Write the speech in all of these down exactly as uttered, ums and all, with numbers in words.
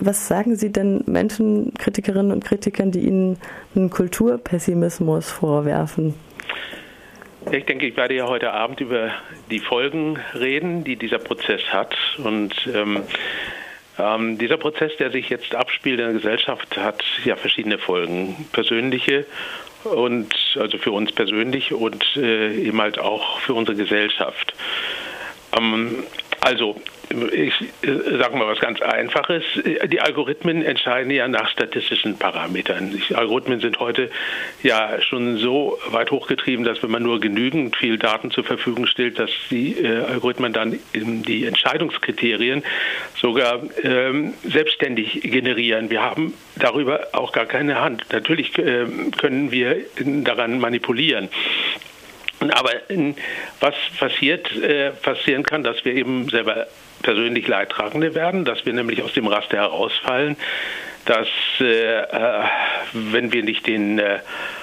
was sagen Sie denn Menschen, Kritikerinnen und Kritikern, die Ihnen einen Kulturpessimismus vorwerfen? Ich denke, ich werde ja heute Abend über die Folgen reden, die dieser Prozess hat. Und ähm, ähm, dieser Prozess, der sich jetzt abspielt in der Gesellschaft, hat ja verschiedene Folgen. Persönliche und also für uns persönlich und äh, eben halt auch für unsere Gesellschaft. Ähm, also ich äh, sage mal was ganz Einfaches. Die Algorithmen entscheiden ja nach statistischen Parametern. Die Algorithmen sind heute ja schon so weit hochgetrieben, dass wenn man nur genügend viel Daten zur Verfügung stellt, dass die äh, Algorithmen dann die Entscheidungskriterien sogar ähm, selbstständig generieren. Wir haben darüber auch gar keine Hand. Natürlich äh, können wir daran manipulieren. Aber was passiert, äh, passieren kann, dass wir eben selber persönlich Leidtragende werden, dass wir nämlich aus dem Raster herausfallen, dass äh, äh, wenn wir nicht den äh,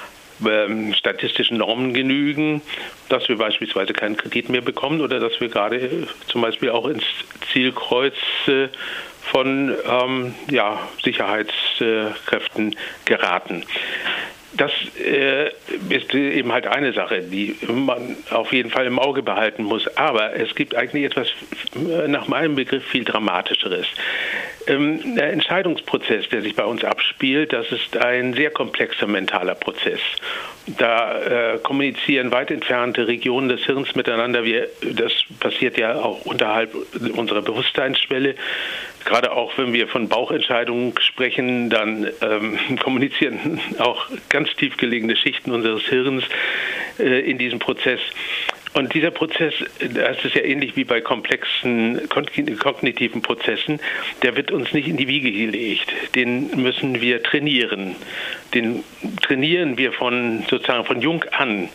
äh, statistischen Normen genügen, dass wir beispielsweise keinen Kredit mehr bekommen oder dass wir gerade äh, zum Beispiel auch ins Zielkreuz äh, von ähm, ja, Sicherheitskräften geraten. Das äh, ist eben halt eine Sache, die man auf jeden Fall im Auge behalten muss. Aber es gibt eigentlich etwas, nach meinem Begriff, viel Dramatischeres. Ähm, der Entscheidungsprozess, der sich bei uns abspielt, das ist ein sehr komplexer mentaler Prozess. Da äh, kommunizieren weit entfernte Regionen des Hirns miteinander. Wir, das passiert ja auch unterhalb unserer Bewusstseinsschwelle. Gerade auch wenn wir von Bauchentscheidungen sprechen, dann ähm, kommunizieren auch ganz tief gelegene Schichten unseres Hirns äh, in diesem Prozess. Und dieser Prozess, das ist ja ähnlich wie bei komplexen kognitiven Prozessen, der wird uns nicht in die Wiege gelegt. Den müssen wir trainieren. Den trainieren wir von sozusagen von jung an.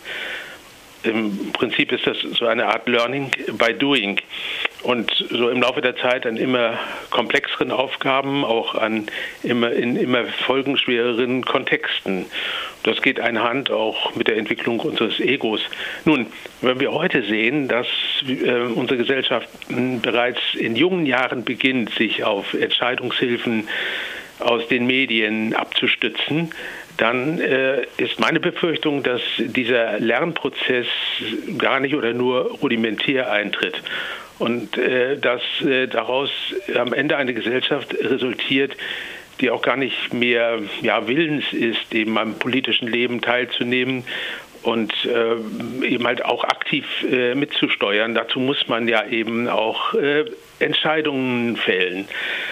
Im Prinzip ist das so eine Art Learning by Doing. Und so im Laufe der Zeit an immer komplexeren Aufgaben, auch an immer in immer folgenschwereren Kontexten. Das geht einhand auch mit der Entwicklung unseres Egos. Nun, wenn wir heute sehen, dass äh, unsere Gesellschaft äh, bereits in jungen Jahren beginnt, sich auf Entscheidungshilfen aus den Medien abzustützen, dann äh, ist meine Befürchtung, dass dieser Lernprozess gar nicht oder nur rudimentär eintritt. Und äh, dass äh, daraus am Ende eine Gesellschaft resultiert, die auch gar nicht mehr ja, willens ist, eben am politischen Leben teilzunehmen und äh, eben halt auch aktiv äh, mitzusteuern. Dazu muss man ja eben auch äh, Entscheidungen fällen.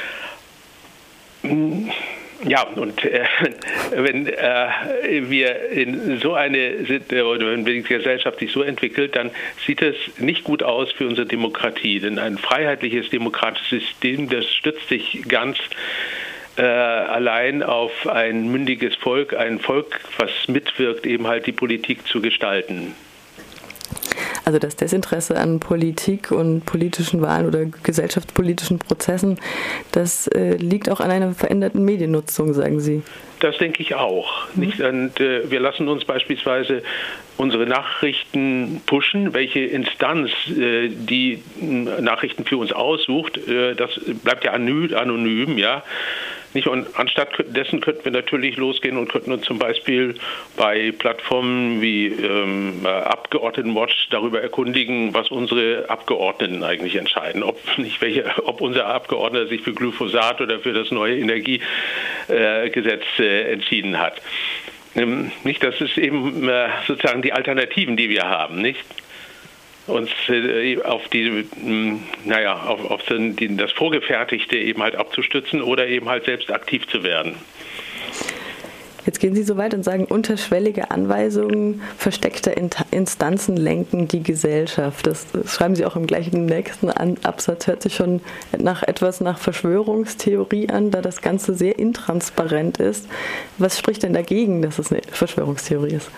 Ja, und äh, wenn äh, wir in so eine, oder wenn die Gesellschaft sich so entwickelt, dann sieht es nicht gut aus für unsere Demokratie. Denn ein freiheitliches demokratisches System, das stützt sich ganz äh, allein auf ein mündiges Volk, ein Volk, was mitwirkt, eben halt die Politik zu gestalten. Also das Desinteresse an Politik und politischen Wahlen oder gesellschaftspolitischen Prozessen, das äh, liegt auch an einer veränderten Mediennutzung, sagen Sie. Das denke ich auch. Mhm. Nicht? Und äh, wir lassen uns beispielsweise unsere Nachrichten pushen, welche Instanz äh, die Nachrichten für uns aussucht. Äh, das bleibt ja anonym, ja. Nicht? Und anstatt dessen könnten wir natürlich losgehen und könnten uns zum Beispiel bei Plattformen wie ähm, Abgeordnetenwatch darüber erkundigen, was unsere Abgeordneten eigentlich entscheiden. Ob nicht welche, ob unser Abgeordneter sich für Glyphosat oder für das neue Energiegesetz äh, entschieden hat. Ähm, nicht? Das ist eben äh, sozusagen die Alternativen, die wir haben, nicht? Uns äh, auf die, mh, naja, auf, auf die, das Vorgefertigte eben halt abzustützen oder eben halt selbst aktiv zu werden. Jetzt gehen Sie so weit und sagen, unterschwellige Anweisungen, versteckte Instanzen lenken die Gesellschaft. Das, das schreiben Sie auch im gleichen nächsten Absatz. Hört sich schon nach etwas nach Verschwörungstheorie an, da das Ganze sehr intransparent ist. Was spricht denn dagegen, dass es eine Verschwörungstheorie ist?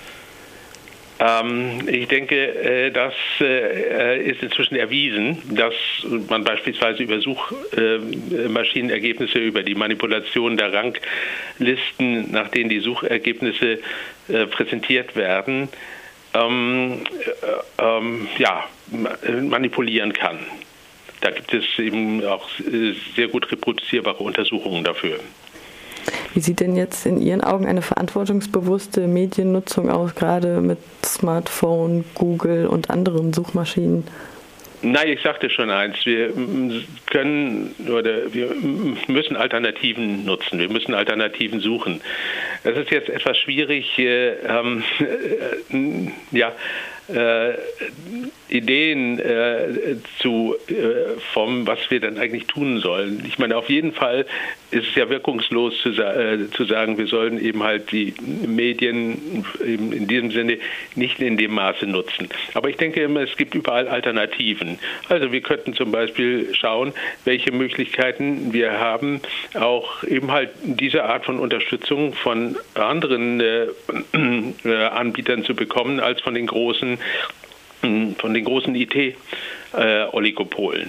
Ähm, ich denke, das äh, ist inzwischen erwiesen, dass man beispielsweise über Suchmaschinenergebnisse, äh, über die Manipulation der Ranglisten, nach denen die Suchergebnisse äh, präsentiert werden, ähm, äh, ähm, ja, manipulieren kann. da gibt es eben auch sehr gut reproduzierbare Untersuchungen dafür. Wie sieht denn jetzt in Ihren Augen eine verantwortungsbewusste Mediennutzung aus, gerade mit Smartphone, Google und anderen Suchmaschinen? Nein, ich sagte schon eins, wir können oder wir müssen Alternativen nutzen, wir müssen Alternativen suchen. Es ist jetzt etwas schwierig, äh, ähm, äh, ja, äh, Ideen äh, zu äh, formen, was wir dann eigentlich tun sollen. Ich meine, auf jeden Fall ist es ja wirkungslos zu, äh, zu sagen, wir sollen eben halt die Medien eben in diesem Sinne nicht in dem Maße nutzen. Aber ich denke immer, es gibt überall Alternativen. Also wir könnten zum Beispiel schauen, welche Möglichkeiten wir haben, auch eben halt diese Art von Unterstützung von anderen äh, äh, Anbietern zu bekommen, als von den großen von den großen I T-Oligopolen.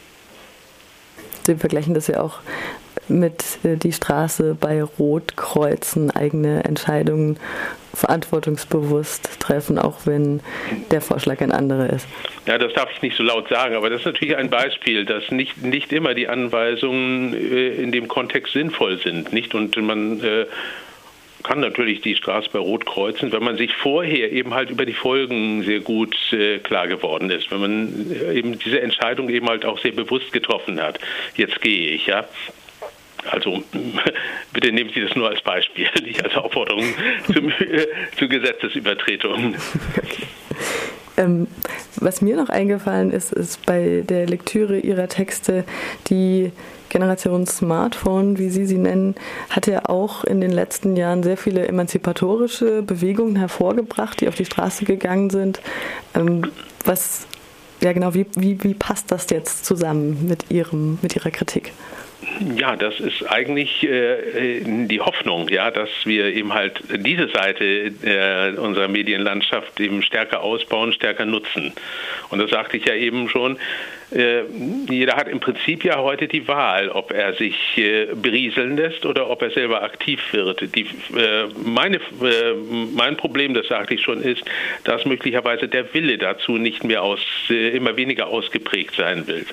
Sie vergleichen das ja auch mit äh, die Straße bei Rot kreuzen, eigene Entscheidungen verantwortungsbewusst treffen, auch wenn der Vorschlag ein anderer ist. Ja, das darf ich nicht so laut sagen, aber das ist natürlich ein Beispiel, dass nicht, nicht immer die Anweisungen äh, in dem Kontext sinnvoll sind. Nicht? Und man äh, kann natürlich die Straße bei Rot kreuzen, wenn man sich vorher eben halt über die Folgen sehr gut äh, klar geworden ist, wenn man äh, eben diese Entscheidung eben halt auch sehr bewusst getroffen hat. Jetzt gehe ich, ja. Also bitte nehmen Sie das nur als Beispiel, nicht als Aufforderung zum, äh, zu Gesetzesübertretungen. Okay. Ähm, was mir noch eingefallen ist, ist bei der Lektüre Ihrer Texte, die Generation Smartphone, wie Sie sie nennen, hat ja auch in den letzten Jahren sehr viele emanzipatorische Bewegungen hervorgebracht, die auf die Straße gegangen sind. Ähm, was, ja genau, wie, wie, wie passt das jetzt zusammen mit Ihrem, mit Ihrer Kritik? Ja, das ist eigentlich äh, die Hoffnung, ja, dass wir eben halt diese Seite äh, unserer Medienlandschaft eben stärker ausbauen, stärker nutzen. Und das sagte ich ja eben schon, äh, jeder hat im Prinzip ja heute die Wahl, ob er sich äh, berieseln lässt oder ob er selber aktiv wird. Die, äh, meine, äh, mein Problem, das sagte ich schon, ist, dass möglicherweise der Wille dazu nicht mehr aus, äh, immer weniger ausgeprägt sein will.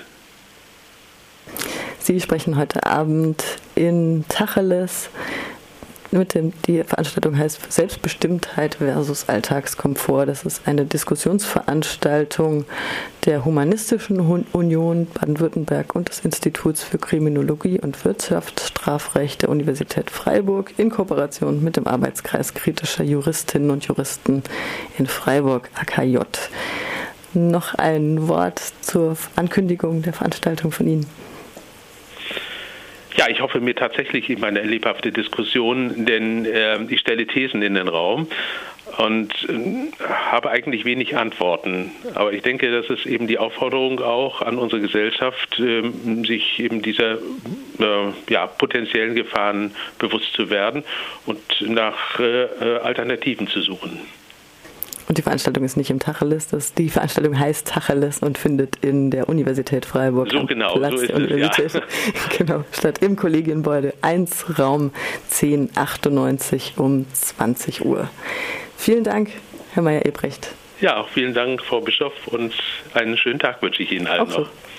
Sie sprechen heute Abend in Tacheles. Mit dem, die Veranstaltung heißt Selbstbestimmtheit versus Alltagskomfort. Das ist eine Diskussionsveranstaltung der Humanistischen Union Baden-Württemberg und des Instituts für Kriminologie und Wirtschaftsstrafrecht der Universität Freiburg in Kooperation mit dem Arbeitskreis kritischer Juristinnen und Juristen in Freiburg, A K J. Noch ein Wort zur Ankündigung der Veranstaltung von Ihnen. Ja, ich hoffe mir tatsächlich eben eine lebhafte Diskussion, denn äh, ich stelle Thesen in den Raum und äh, habe eigentlich wenig Antworten. Aber ich denke, das ist eben die Aufforderung auch an unsere Gesellschaft, äh, sich eben dieser äh, ja, potenziellen Gefahren bewusst zu werden und nach äh, Alternativen zu suchen. Und die Veranstaltung ist nicht im Tacheles, das, die Veranstaltung heißt Tacheles und findet in der Universität Freiburg so genau, Platz so ist der Universität es, ja. genau, statt im Kollegiengebäude eins, Raum zehn achtundneunzig um zwanzig Uhr. Vielen Dank, Herr Meyer-Ebrecht. Ja, auch vielen Dank, Frau Bischoff, und einen schönen Tag wünsche ich Ihnen allen noch.